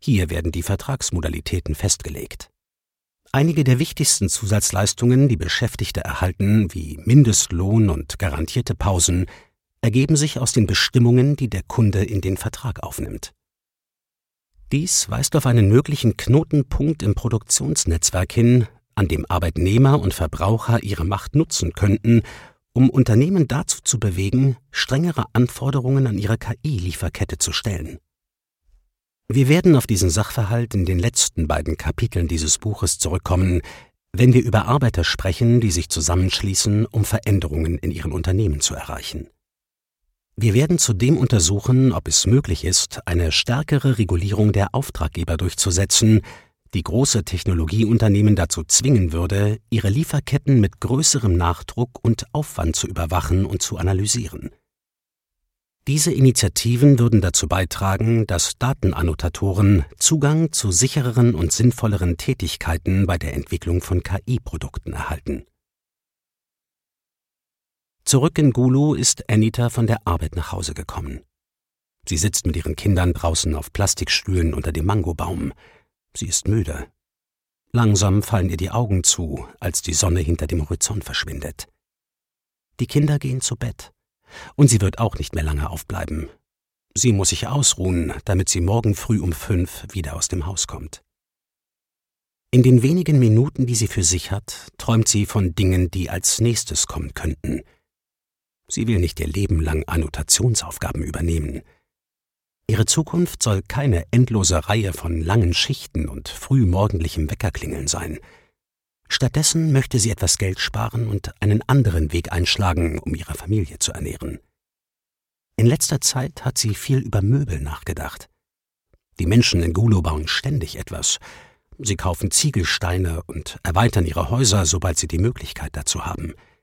Hier werden die Vertragsmodalitäten festgelegt. Einige der wichtigsten Zusatzleistungen, die Beschäftigte erhalten, wie Mindestlohn und garantierte Pausen, ergeben sich aus den Bestimmungen, die der Kunde in den Vertrag aufnimmt. Dies weist auf einen möglichen Knotenpunkt im Produktionsnetzwerk hin, an dem Arbeitnehmer und Verbraucher ihre Macht nutzen könnten, um Unternehmen dazu zu bewegen, strengere Anforderungen an ihre KI-Lieferkette zu stellen. Wir werden auf diesen Sachverhalt in den letzten beiden Kapiteln dieses Buches zurückkommen, wenn wir über Arbeiter sprechen, die sich zusammenschließen, um Veränderungen in ihren Unternehmen zu erreichen. Wir werden zudem untersuchen, ob es möglich ist, eine stärkere Regulierung der Auftraggeber durchzusetzen, die große Technologieunternehmen dazu zwingen würde, ihre Lieferketten mit größerem Nachdruck und Aufwand zu überwachen und zu analysieren. Diese Initiativen würden dazu beitragen, dass Datenannotatoren Zugang zu sichereren und sinnvolleren Tätigkeiten bei der Entwicklung von KI-Produkten erhalten. Zurück in Gulu ist Anita von der Arbeit nach Hause gekommen. Sie sitzt mit ihren Kindern draußen auf Plastikstühlen unter dem Mangobaum. Sie ist müde. Langsam fallen ihr die Augen zu, als die Sonne hinter dem Horizont verschwindet. Die Kinder gehen zu Bett. Und sie wird auch nicht mehr lange aufbleiben. Sie muss sich ausruhen, damit sie morgen früh um 5 wieder aus dem Haus kommt. In den wenigen Minuten, die sie für sich hat, träumt sie von Dingen, die als nächstes kommen könnten. Sie will nicht ihr Leben lang Annotationsaufgaben übernehmen. Ihre Zukunft soll keine endlose Reihe von langen Schichten und frühmorgendlichem Weckerklingeln sein. Stattdessen möchte sie etwas Geld sparen und einen anderen Weg einschlagen, um ihre Familie zu ernähren. In letzter Zeit hat sie viel über Möbel nachgedacht. Die Menschen in Gulu bauen ständig etwas. Sie kaufen Ziegelsteine und erweitern ihre Häuser, sobald sie die Möglichkeit dazu haben.